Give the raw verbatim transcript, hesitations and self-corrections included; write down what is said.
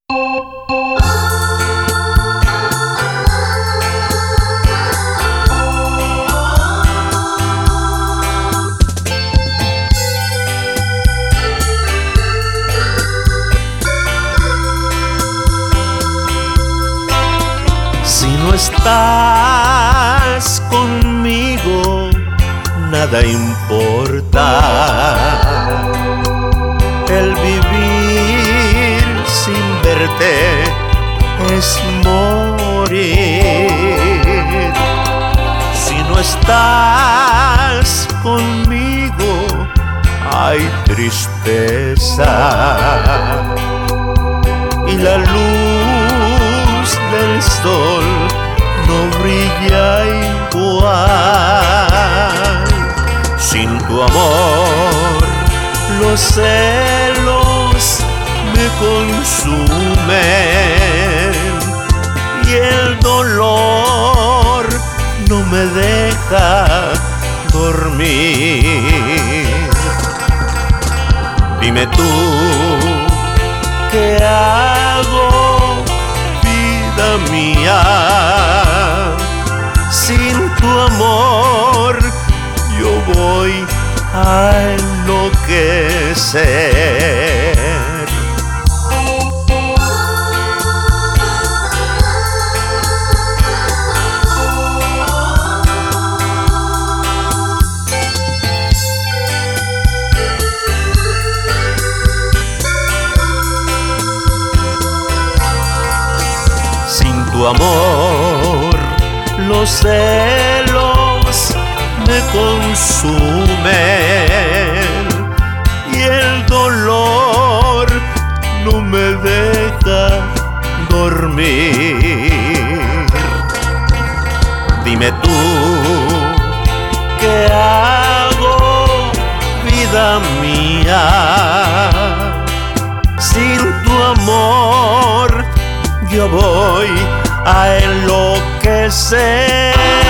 Si no estás conmigo, nada importa. El vivir sin verte es morir. Si no estás conmigo, hay tristeza. Y la luz del sol no brilla igual. Sin tu amor, los celos me consumen y el dolor no me deja dormir. Dime tú, ¿qué hago, vida mía? Sin tu amor yo voy a enloquecer. Sin tu amor, los celos me consumen y el dolor no me deja dormir. Dime tú, ¿qué hago, vida mía? Sin tu amor yo voy a enloquecer.